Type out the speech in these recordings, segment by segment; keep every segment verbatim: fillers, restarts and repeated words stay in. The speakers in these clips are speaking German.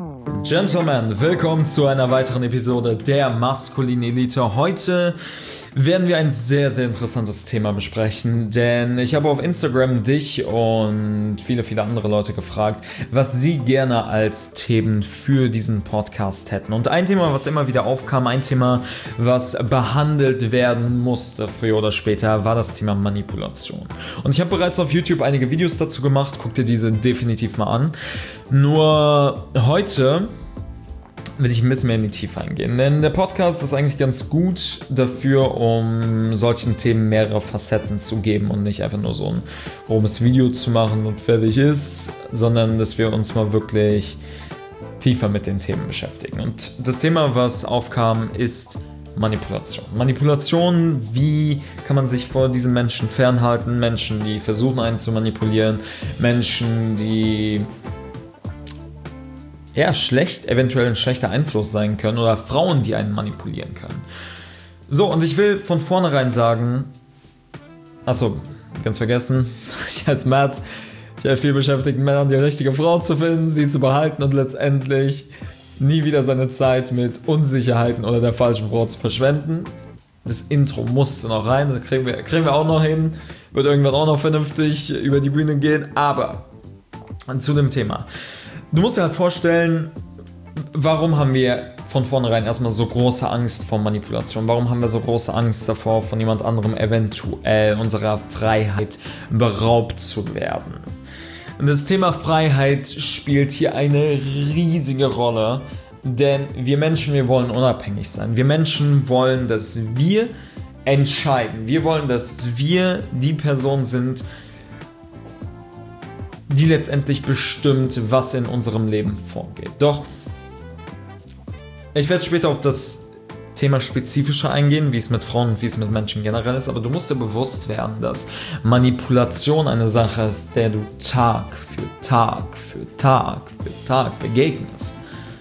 Gentlemen, willkommen zu einer weiteren Episode der Maskulinen Elite. Heute werden wir ein sehr, sehr interessantes Thema besprechen, denn ich habe auf Instagram dich und viele, viele andere Leute gefragt, was sie gerne als Themen für diesen Podcast hätten. Und ein Thema, was immer wieder aufkam, ein Thema, was behandelt werden musste, früher oder später, war das Thema Manipulation. Und ich habe bereits auf YouTube einige Videos dazu gemacht, guck dir diese definitiv mal an. Nur heute will ich ein bisschen mehr in die Tiefe eingehen, denn der Podcast ist eigentlich ganz gut dafür, um solchen Themen mehrere Facetten zu geben und nicht einfach nur so ein grobes Video zu machen und fertig ist, sondern dass wir uns mal wirklich tiefer mit den Themen beschäftigen. Und das Thema, was aufkam, ist Manipulation. Manipulation, wie kann man sich vor diesen Menschen fernhalten? Menschen, die versuchen, einen zu manipulieren, Menschen, die ja, schlecht, eventuell ein schlechter Einfluss sein können oder Frauen, die einen manipulieren können. So, und ich will von vornherein sagen, achso, ganz vergessen, ich heiße Matt, ich helfe viel beschäftigten Männern, die richtige Frau zu finden, sie zu behalten und letztendlich nie wieder seine Zeit mit Unsicherheiten oder der falschen Frau zu verschwenden. Das Intro musste noch rein, das kriegen wir, kriegen wir auch noch hin, wird irgendwann auch noch vernünftig über die Bühne gehen, aber zu dem Thema. Du musst dir halt vorstellen, warum haben wir von vornherein erstmal so große Angst vor Manipulation? Warum haben wir so große Angst davor, von jemand anderem eventuell unserer Freiheit beraubt zu werden? Und das Thema Freiheit spielt hier eine riesige Rolle, denn wir Menschen, wir wollen unabhängig sein. Wir Menschen wollen, dass wir entscheiden. Wir wollen, dass wir die Person sind, die letztendlich bestimmt, was in unserem Leben vorgeht. Doch ich werde später auf das Thema spezifischer eingehen, wie es mit Frauen und wie es mit Menschen generell ist, aber du musst dir bewusst werden, dass Manipulation eine Sache ist, der du Tag für Tag für Tag für Tag begegnest.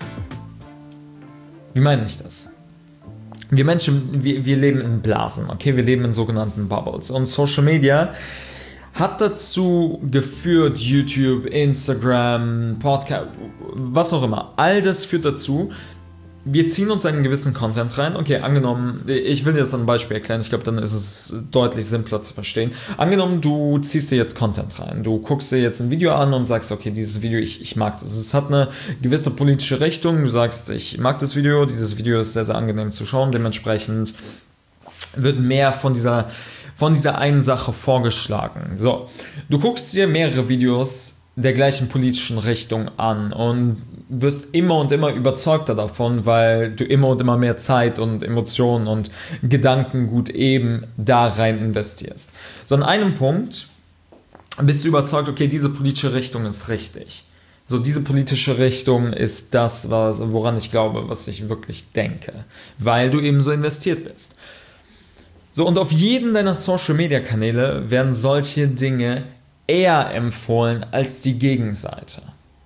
Wie meine ich das? Wir Menschen, wir, wir leben in Blasen, okay? Wir leben in sogenannten Bubbles und Social Media hat dazu geführt, YouTube, Instagram, Podcast, was auch immer. All das führt dazu, wir ziehen uns einen gewissen Content rein. Okay, angenommen, ich will dir das an einem Beispiel erklären, ich glaube, dann ist es deutlich simpler zu verstehen. Angenommen, du ziehst dir jetzt Content rein, du guckst dir jetzt ein Video an und sagst, okay, dieses Video, ich, ich mag das. Es hat eine gewisse politische Richtung, du sagst, ich mag das Video, dieses Video ist sehr, sehr angenehm zu schauen, dementsprechend wird mehr von dieser von dieser einen Sache vorgeschlagen. So, du guckst dir mehrere Videos der gleichen politischen Richtung an und wirst immer und immer überzeugter davon, weil du immer und immer mehr Zeit und Emotionen und Gedankengut eben da rein investierst. So, an einem Punkt bist du überzeugt, okay, diese politische Richtung ist richtig. So, diese politische Richtung ist das, was, woran ich glaube, was ich wirklich denke, weil du eben so investiert bist. So, und auf jeden deiner Social-Media-Kanäle werden solche Dinge eher empfohlen als die Gegenseite.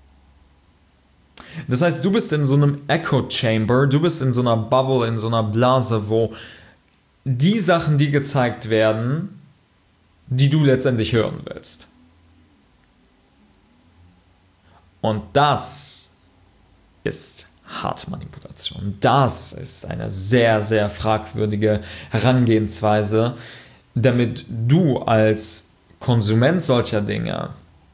Das heißt, du bist in so einem Echo-Chamber, du bist in so einer Bubble, in so einer Blase, wo die Sachen, die gezeigt werden, die du letztendlich hören willst. Und das ist harte Manipulation. Das ist eine sehr, sehr fragwürdige Herangehensweise, damit du als Konsument solcher Dinge,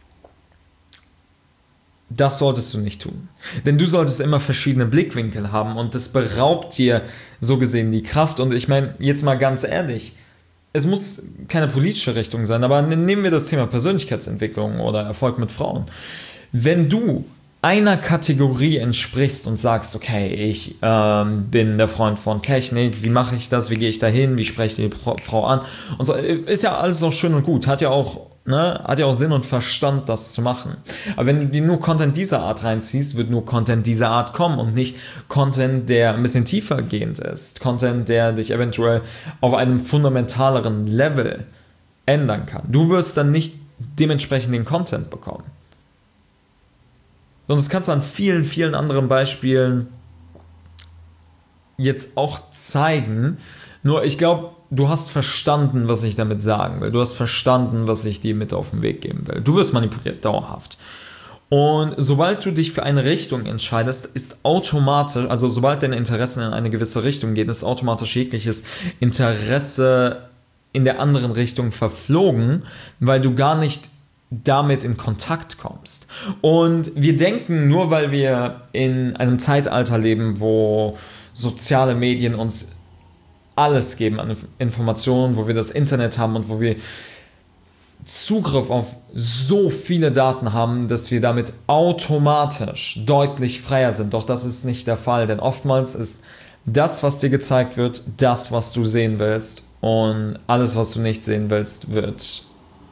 das solltest du nicht tun. Denn du solltest immer verschiedene Blickwinkel haben und das beraubt dir so gesehen die Kraft. Und ich meine, jetzt mal ganz ehrlich, es muss keine politische Richtung sein, aber nehmen wir das Thema Persönlichkeitsentwicklung oder Erfolg mit Frauen. Wenn du einer Kategorie entsprichst und sagst, okay, ich ähm, bin der Freund von Technik, wie mache ich das, wie gehe ich da hin, wie spreche ich die Frau an und so, ist ja alles auch schön und gut, hat ja auch, ne, hat ja auch Sinn und Verstand, das zu machen. Aber wenn du dir nur Content dieser Art reinziehst, wird nur Content dieser Art kommen und nicht Content, der ein bisschen tiefer gehend ist, Content, der dich eventuell auf einem fundamentaleren Level ändern kann. Du wirst dann nicht dementsprechend den Content bekommen. Und das kannst du an vielen, vielen anderen Beispielen jetzt auch zeigen. Nur ich glaube, du hast verstanden, was ich damit sagen will. Du hast verstanden, was ich dir mit auf den Weg geben will. Du wirst manipuliert, dauerhaft. Und sobald du dich für eine Richtung entscheidest, ist automatisch, also sobald deine Interessen in eine gewisse Richtung gehen, ist automatisch jegliches Interesse in der anderen Richtung verflogen, weil du gar nicht damit in Kontakt kommst. Und wir denken, nur weil wir in einem Zeitalter leben, wo soziale Medien uns alles geben an Informationen, wo wir das Internet haben und wo wir Zugriff auf so viele Daten haben, dass wir damit automatisch deutlich freier sind. Doch das ist nicht der Fall, denn oftmals ist das, was dir gezeigt wird, das, was du sehen willst, und alles, was du nicht sehen willst, wird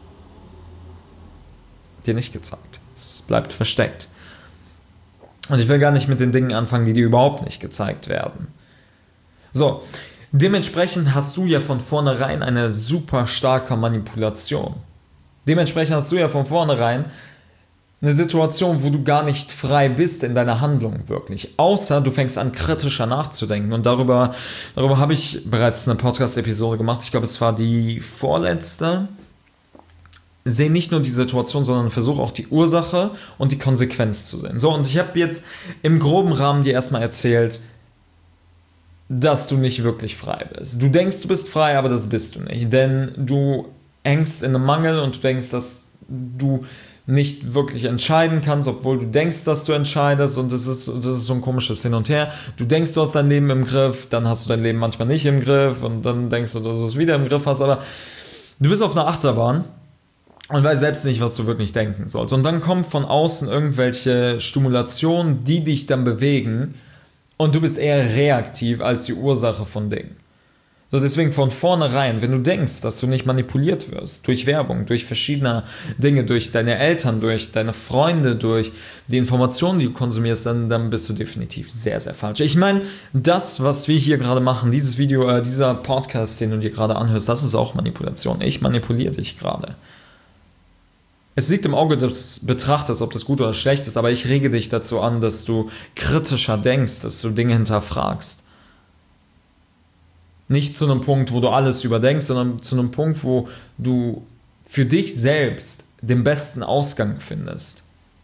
dir nicht gezeigt. Es bleibt versteckt. Und ich will gar nicht mit den Dingen anfangen, die dir überhaupt nicht gezeigt werden. So, dementsprechend hast du ja von vornherein eine super starke Manipulation. Dementsprechend hast du ja von vornherein eine Situation, wo du gar nicht frei bist in deiner Handlung wirklich. Außer du fängst an, kritischer nachzudenken. Und darüber, darüber habe ich bereits eine Podcast-Episode gemacht. Ich glaube, es war die vorletzte. Sehe nicht nur die Situation, sondern versuche auch die Ursache und die Konsequenz zu sehen. So, und ich habe jetzt im groben Rahmen dir erstmal erzählt, dass du nicht wirklich frei bist. Du denkst, du bist frei, aber das bist du nicht. Denn du hängst in einem Mangel und du denkst, dass du nicht wirklich entscheiden kannst, obwohl du denkst, dass du entscheidest, und das ist, das ist so ein komisches Hin und Her. Du denkst, du hast dein Leben im Griff, dann hast du dein Leben manchmal nicht im Griff und dann denkst du, dass du es wieder im Griff hast, aber du bist auf einer Achterbahn und weißt selbst nicht, was du wirklich denken sollst. Und dann kommt von außen irgendwelche Stimulationen, die dich dann bewegen, und du bist eher reaktiv als die Ursache von Dingen. So, deswegen von vornherein, wenn du denkst, dass du nicht manipuliert wirst, durch Werbung, durch verschiedene Dinge, durch deine Eltern, durch deine Freunde, durch die Informationen, die du konsumierst, dann, dann bist du definitiv sehr, sehr falsch. Ich meine, das, was wir hier gerade machen, dieses Video, äh, dieser Podcast, den du dir gerade anhörst, das ist auch Manipulation. Ich manipuliere dich gerade. Es liegt im Auge des Betrachters, ob das gut oder schlecht ist, aber ich rege dich dazu an, dass du kritischer denkst, dass du Dinge hinterfragst. Nicht zu einem Punkt, wo du alles überdenkst, sondern zu einem Punkt, wo du für dich selbst den besten Ausgang findest.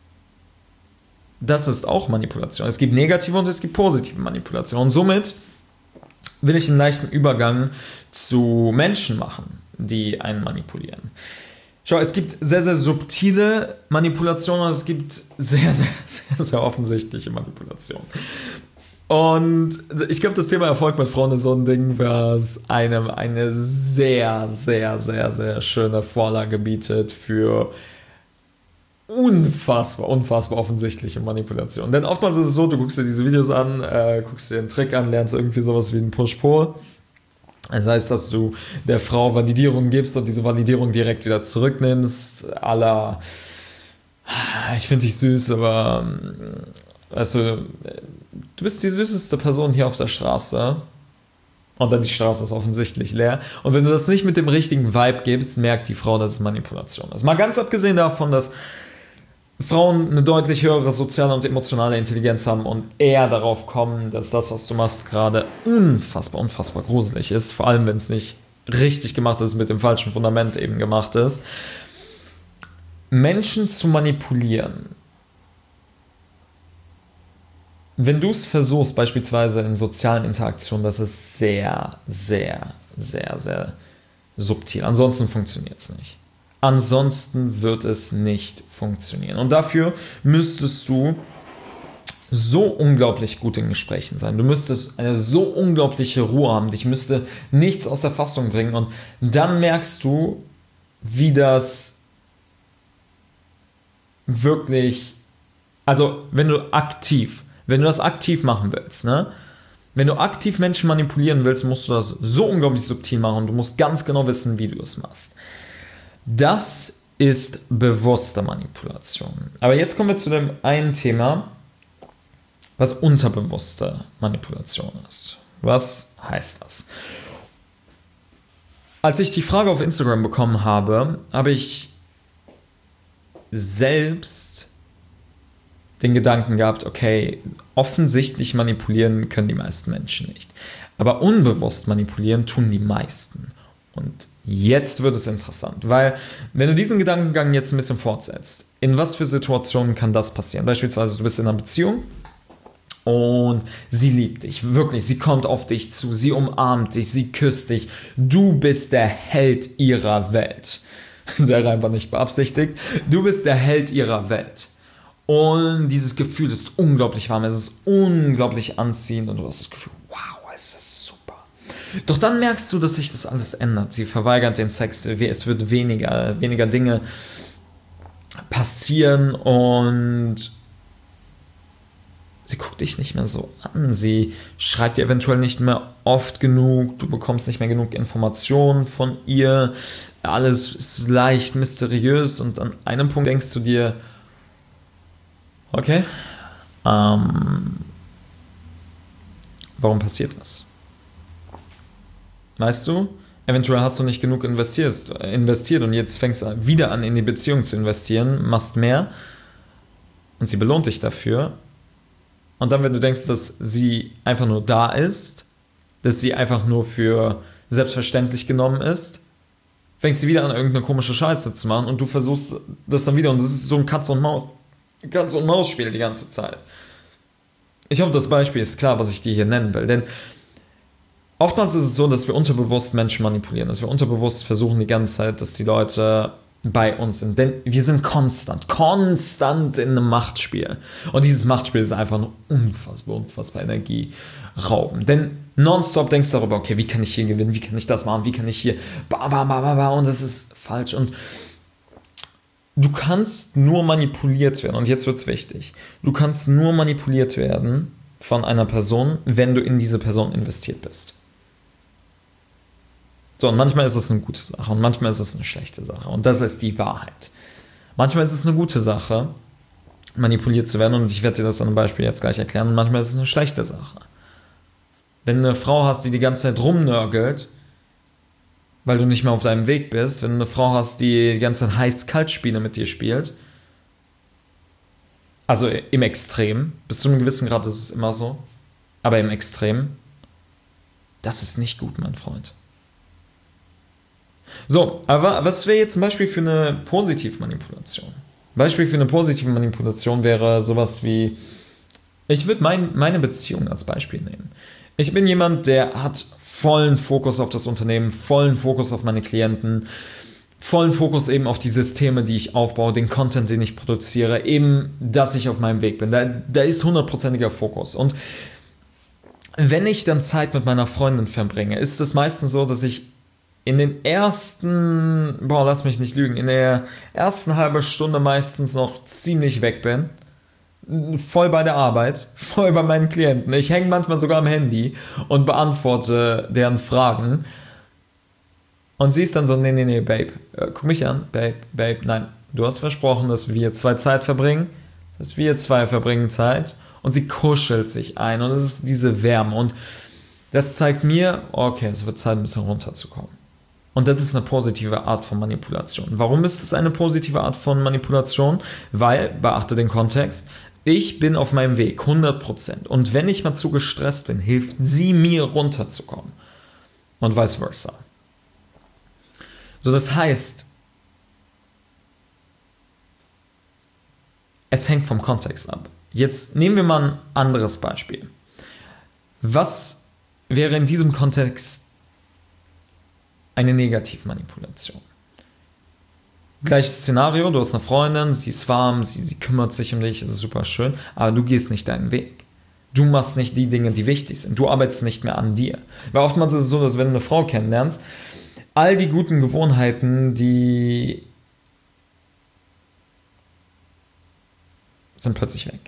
Das ist auch Manipulation. Es gibt negative und es gibt positive Manipulation. Und somit will ich einen leichten Übergang zu Menschen machen, die einen manipulieren. Schau, es gibt sehr, sehr subtile Manipulationen und es gibt sehr, sehr, sehr, sehr offensichtliche Manipulationen. Und ich glaube, das Thema Erfolg mit Frauen ist so ein Ding, was einem eine sehr, sehr, sehr, sehr schöne Vorlage bietet für unfassbar, unfassbar offensichtliche Manipulation. Denn oftmals ist es so, du guckst dir diese Videos an, äh, guckst dir den Trick an, lernst irgendwie sowas wie einen Push-Pull. Das heißt, dass du der Frau Validierung gibst und diese Validierung direkt wieder zurücknimmst, à la, ich finde dich süß, aber weißt du, du bist die süßeste Person hier auf der Straße und dann die Straße ist offensichtlich leer. Und wenn du das nicht mit dem richtigen Vibe gibst, merkt die Frau, dass es Manipulation ist. Mal ganz abgesehen davon, dass Frauen eine deutlich höhere soziale und emotionale Intelligenz haben und eher darauf kommen, dass das, was du machst, gerade unfassbar, unfassbar gruselig ist. Vor allem, wenn es nicht richtig gemacht ist, mit dem falschen Fundament eben gemacht ist. Menschen zu manipulieren. Wenn du es versuchst, beispielsweise in sozialen Interaktionen, das ist sehr, sehr, sehr, sehr subtil. Ansonsten funktioniert es nicht. Ansonsten wird es nicht funktionieren. Und dafür müsstest du so unglaublich gut in Gesprächen sein. Du müsstest eine so unglaubliche Ruhe haben. Dich müsste nichts aus der Fassung bringen. Und dann merkst du, wie das wirklich, also wenn du aktiv, wenn du das aktiv machen willst, ne? Wenn du aktiv Menschen manipulieren willst, musst du das so unglaublich subtil machen und du musst ganz genau wissen, wie du es machst. Das ist bewusste Manipulation. Aber jetzt kommen wir zu dem einen Thema, was unterbewusste Manipulation ist. Was heißt das? Als ich die Frage auf Instagram bekommen habe, habe ich selbst den Gedanken gehabt, okay, offensichtlich manipulieren können die meisten Menschen nicht. Aber unbewusst manipulieren tun die meisten. Und Jetzt wird es interessant, weil wenn du diesen Gedankengang jetzt ein bisschen fortsetzt, in was für Situationen kann das passieren? Beispielsweise du bist in einer Beziehung und sie liebt dich, wirklich, sie kommt auf dich zu, sie umarmt dich, sie küsst dich, du bist der Held ihrer Welt. Der Reim war nicht beabsichtigt, du bist der Held ihrer Welt. Und dieses Gefühl ist unglaublich warm, es ist unglaublich anziehend und du hast das Gefühl, wow, es ist super. Doch dann merkst du, dass sich das alles ändert. Sie verweigert den Sex, es wird weniger, weniger Dinge passieren und sie guckt dich nicht mehr so an. Sie schreibt dir eventuell nicht mehr oft genug, du bekommst nicht mehr genug Informationen von ihr. Alles ist leicht mysteriös und an einem Punkt denkst du dir, okay, ähm, warum passiert das? Weißt du, eventuell hast du nicht genug investiert, investiert und jetzt fängst du wieder an, in die Beziehung zu investieren, machst mehr und sie belohnt dich dafür. Und dann, wenn du denkst, dass sie einfach nur da ist, dass sie einfach nur für selbstverständlich genommen ist, fängt sie wieder an, irgendeine komische Scheiße zu machen und du versuchst das dann wieder und das ist so ein Katz- und Maus, Katz- und Maus-Spiel die ganze Zeit. Ich hoffe, das Beispiel ist klar, was ich dir hier nennen will, denn oftmals ist es so, dass wir unterbewusst Menschen manipulieren, dass wir unterbewusst versuchen die ganze Zeit, dass die Leute bei uns sind, denn wir sind konstant, konstant in einem Machtspiel und dieses Machtspiel ist einfach nur unfassbar, unfassbar energieraubend, denn nonstop denkst du darüber, okay, wie kann ich hier gewinnen, wie kann ich das machen, wie kann ich hier, ba, ba, ba, ba, ba, und das ist falsch und du kannst nur manipuliert werden und jetzt wird es wichtig, du kannst nur manipuliert werden von einer Person, wenn du in diese Person investiert bist. So, und manchmal ist es eine gute Sache und manchmal ist es eine schlechte Sache. Und das ist die Wahrheit. Manchmal ist es eine gute Sache, manipuliert zu werden und ich werde dir das an einem Beispiel jetzt gleich erklären und manchmal ist es eine schlechte Sache. Wenn du eine Frau hast, die die ganze Zeit rumnörgelt, weil du nicht mehr auf deinem Weg bist, wenn du eine Frau hast, die die ganze Zeit Heiß-Kalt-Spiele mit dir spielt, also im Extrem, bis zu einem gewissen Grad ist es immer so, aber im Extrem, das ist nicht gut, mein Freund. So, aber was wäre jetzt zum Beispiel für eine Positivmanipulation? Beispiel für eine positive Manipulation wäre sowas wie, ich würde mein, meine Beziehung als Beispiel nehmen. Ich bin jemand, der hat vollen Fokus auf das Unternehmen, vollen Fokus auf meine Klienten, vollen Fokus eben auf die Systeme, die ich aufbaue, den Content, den ich produziere, eben, dass ich auf meinem Weg bin. Da, da ist hundertprozentiger Fokus. Und wenn ich dann Zeit mit meiner Freundin verbringe, ist es meistens so, dass ich in den ersten, boah, lass mich nicht lügen, in der ersten halben Stunde meistens noch ziemlich weg bin. Voll bei der Arbeit, voll bei meinen Klienten. Ich hänge manchmal sogar am Handy und beantworte deren Fragen. Und sie ist dann so, nee, nee, nee, Babe, guck mich an, Babe, Babe, nein, du hast versprochen, dass wir zwei Zeit verbringen, dass wir zwei verbringen Zeit und sie kuschelt sich ein und es ist diese Wärme und das zeigt mir, okay, es wird Zeit, ein bisschen runterzukommen. Und das ist eine positive Art von Manipulation. Warum ist es eine positive Art von Manipulation? Weil, beachte den Kontext, ich bin auf meinem Weg, hundert Prozent. Und wenn ich mal zu gestresst bin, hilft sie mir runterzukommen. Und vice versa. So, das heißt, es hängt vom Kontext ab. Jetzt nehmen wir mal ein anderes Beispiel. Was wäre in diesem Kontext eine Negativmanipulation? Gleiches Szenario, du hast eine Freundin, sie ist warm, sie, sie kümmert sich um dich, es ist super schön, aber du gehst nicht deinen Weg. Du machst nicht die Dinge, die wichtig sind. Du arbeitest nicht mehr an dir. Weil oftmals ist es so, dass wenn du eine Frau kennenlernst, all die guten Gewohnheiten, die sind plötzlich weg.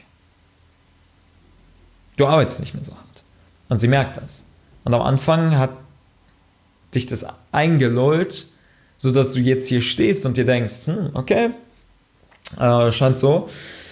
Du arbeitest nicht mehr so hart. Und sie merkt das. Und am Anfang hat dich das eingelullt, sodass du jetzt hier stehst und dir denkst, hm, okay, äh, scheint so.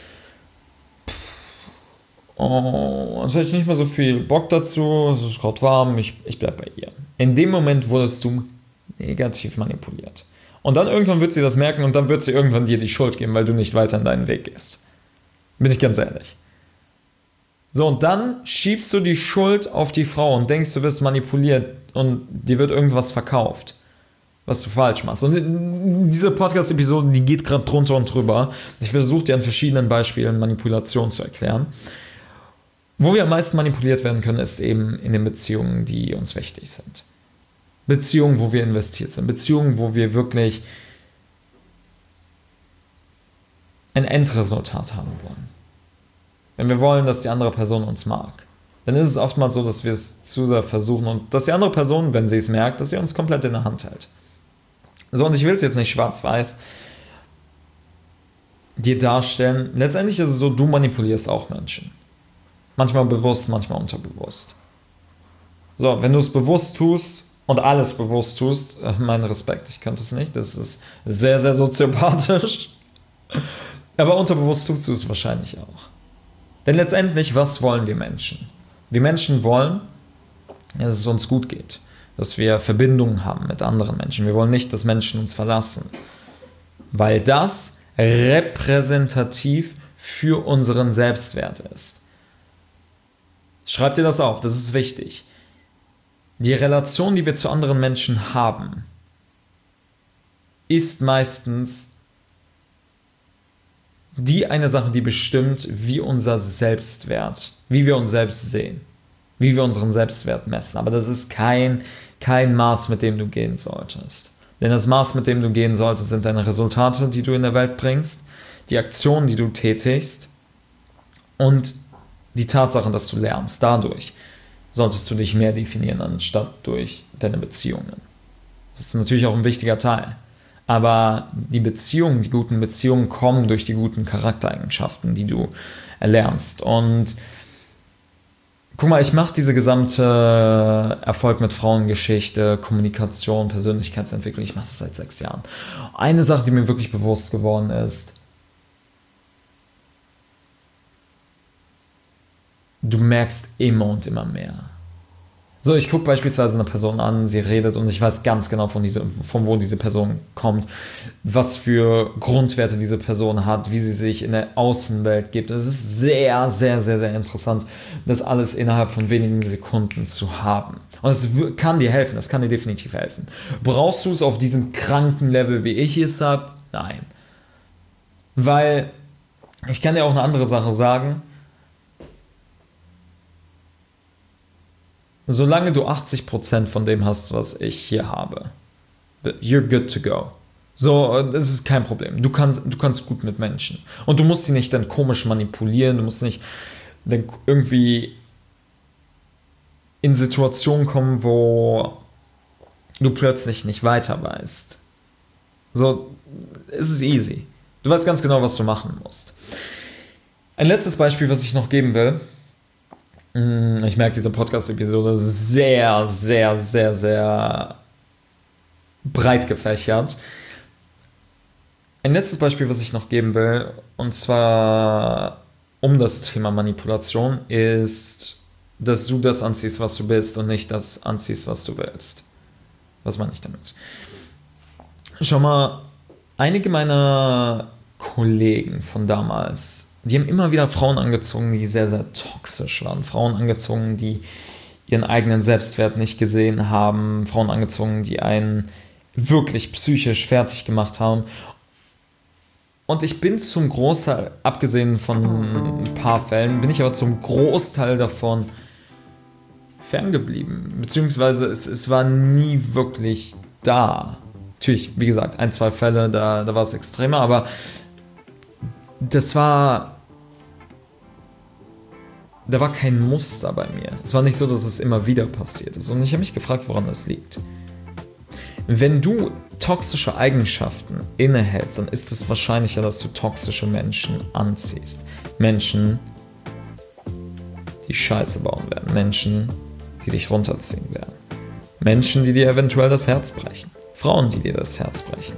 Oh, jetzt hätte ich nicht mehr so viel Bock dazu, es ist gerade warm, ich, ich bleib bei ihr. In dem Moment wurdest du negativ manipuliert. Und dann irgendwann wird sie das merken und dann wird sie irgendwann dir die Schuld geben, weil du nicht weiter in deinen Weg gehst. Bin ich ganz ehrlich. So, und dann schiebst du die Schuld auf die Frau und denkst, du wirst manipuliert und dir wird irgendwas verkauft. was du falsch machst. Und diese Podcast-Episode, die geht gerade drunter und drüber. Ich versuche dir an verschiedenen Beispielen Manipulation zu erklären. Wo wir am meisten manipuliert werden können, ist eben in den Beziehungen, die uns wichtig sind. Beziehungen, wo wir investiert sind. Beziehungen, wo wir wirklich ein Endresultat haben wollen. Wenn wir wollen, dass die andere Person uns mag, dann ist es oftmals so, dass wir es zu sehr versuchen und dass die andere Person, wenn sie es merkt, dass sie uns komplett in der Hand hält. So, und ich will es jetzt nicht schwarz-weiß dir darstellen. Letztendlich ist es so, du manipulierst auch Menschen. Manchmal bewusst, manchmal unterbewusst. So, wenn du es bewusst tust und alles bewusst tust, mein Respekt, ich könnte es nicht, das ist sehr, sehr soziopathisch. Aber unterbewusst tust du es wahrscheinlich auch. Denn letztendlich, was wollen wir Menschen? Wir Menschen wollen, dass es uns gut geht, dass wir Verbindungen haben mit anderen Menschen. Wir wollen nicht, dass Menschen uns verlassen, weil das repräsentativ für unseren Selbstwert ist. Schreib dir das auf, das ist wichtig. Die Relation, die wir zu anderen Menschen haben, ist meistens die eine Sache, die bestimmt, wie unser Selbstwert, wie wir uns selbst sehen, wie wir unseren Selbstwert messen. Aber das ist kein, kein Maß, mit dem du gehen solltest. Denn das Maß, mit dem du gehen solltest, sind deine Resultate, die du in der Welt bringst, die Aktionen, die du tätigst und die Tatsache, dass du lernst. Dadurch solltest du dich mehr definieren, anstatt durch deine Beziehungen. Das ist natürlich auch ein wichtiger Teil. Aber die Beziehungen, die guten Beziehungen kommen durch die guten Charaktereigenschaften, die du erlernst. Und guck mal, ich mache diese gesamte Erfolg mit Frauengeschichte, Kommunikation, Persönlichkeitsentwicklung, ich mache das seit sechs Jahren. Eine Sache, die mir wirklich bewusst geworden ist, du merkst immer und immer mehr. So, ich gucke beispielsweise eine Person an, sie redet und ich weiß ganz genau, von, diese, von wo diese Person kommt, was für Grundwerte diese Person hat, wie sie sich in der Außenwelt gibt. Es ist sehr, sehr, sehr, sehr interessant, das alles innerhalb von wenigen Sekunden zu haben. Und es kann dir helfen, es kann dir definitiv helfen. Brauchst du es auf diesem kranken Level, wie ich es habe? Nein. Weil, ich kann dir auch eine andere Sache sagen, solange du achtzig Prozent von dem hast, was ich hier habe, you're good to go. So, das ist kein Problem. Du kannst, du kannst gut mit Menschen. Und du musst sie nicht dann komisch manipulieren, du musst nicht dann irgendwie in Situationen kommen, wo du plötzlich nicht weiter weißt. So, es ist easy. Du weißt ganz genau, was du machen musst. Ein letztes Beispiel, was ich noch geben will. Ich merke, diese Podcast-Episode ist sehr, sehr, sehr, sehr breit gefächert. Ein letztes Beispiel, was ich noch geben will, und zwar um das Thema Manipulation, ist, dass du das anziehst, was du bist und nicht das anziehst, was du willst. Was meine ich damit? Schau mal, einige meiner Kollegen von damals, die haben immer wieder Frauen angezogen, die sehr, sehr toxisch waren. Frauen angezogen, die ihren eigenen Selbstwert nicht gesehen haben. Frauen angezogen, die einen wirklich psychisch fertig gemacht haben. Und ich bin zum Großteil, abgesehen von ein paar Fällen, bin ich aber zum Großteil davon ferngeblieben. Beziehungsweise es, es war nie wirklich da. Natürlich, wie gesagt, ein, zwei Fälle, da, da war es extremer, aber das war... Da war kein Muster bei mir. Es war nicht so, dass es immer wieder passiert ist. Und ich habe mich gefragt, woran das liegt. Wenn du toxische Eigenschaften innehältst, dann ist es wahrscheinlicher, dass du toxische Menschen anziehst. Menschen, die Scheiße bauen werden. Menschen, die dich runterziehen werden. Menschen, die dir eventuell das Herz brechen. Frauen, die dir das Herz brechen.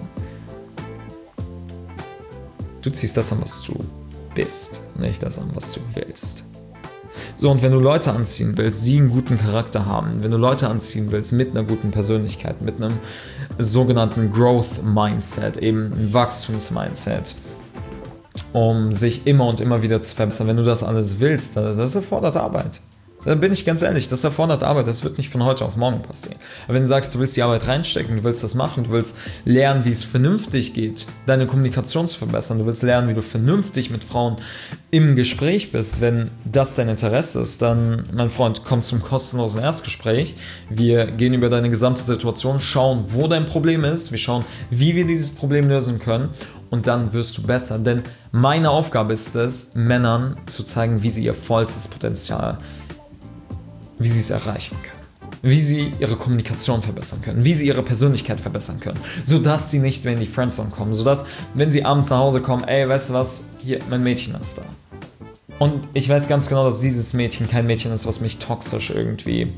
Du ziehst das an, was du bist, nicht das an, was du willst. So, und wenn du Leute anziehen willst, die einen guten Charakter haben, wenn du Leute anziehen willst mit einer guten Persönlichkeit, mit einem sogenannten Growth-Mindset, eben ein Wachstums-Mindset, um sich immer und immer wieder zu verbessern, wenn du das alles willst, das erfordert Arbeit. Da bin ich ganz ehrlich, das erfordert Arbeit, das wird nicht von heute auf morgen passieren. Aber wenn du sagst, du willst die Arbeit reinstecken, du willst das machen, du willst lernen, wie es vernünftig geht, deine Kommunikation zu verbessern, du willst lernen, wie du vernünftig mit Frauen im Gespräch bist, wenn das dein Interesse ist, dann, mein Freund, komm zum kostenlosen Erstgespräch. Wir gehen über deine gesamte Situation, schauen, wo dein Problem ist, wir schauen, wie wir dieses Problem lösen können und dann wirst du besser. Denn meine Aufgabe ist es, Männern zu zeigen, wie sie ihr vollstes Potenzial, wie sie es erreichen können, wie sie ihre Kommunikation verbessern können, wie sie ihre Persönlichkeit verbessern können, sodass sie nicht mehr in die Friendzone kommen, sodass, wenn sie abends nach Hause kommen, ey, weißt du was, hier, mein Mädchen ist da. Und ich weiß ganz genau, dass dieses Mädchen kein Mädchen ist, was mich toxisch irgendwie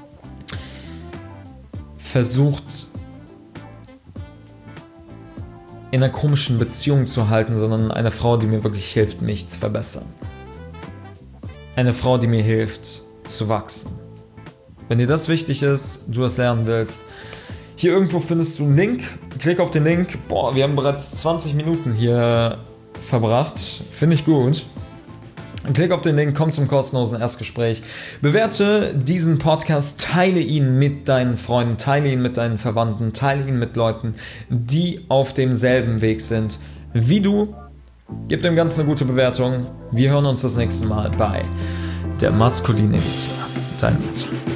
versucht, in einer komischen Beziehung zu halten, sondern eine Frau, die mir wirklich hilft, mich zu verbessern. Eine Frau, die mir hilft, zu wachsen. Wenn dir das wichtig ist, du das lernen willst, hier irgendwo findest du einen Link. Klick auf den Link. Boah, wir haben bereits zwanzig Minuten hier verbracht. Finde ich gut. Klick auf den Link, komm zum kostenlosen Erstgespräch. Bewerte diesen Podcast, teile ihn mit deinen Freunden, teile ihn mit deinen Verwandten, teile ihn mit Leuten, die auf demselben Weg sind wie du. Gib dem Ganzen eine gute Bewertung. Wir hören uns das nächste Mal bei Der maskuline Elite. Dein Mädchen.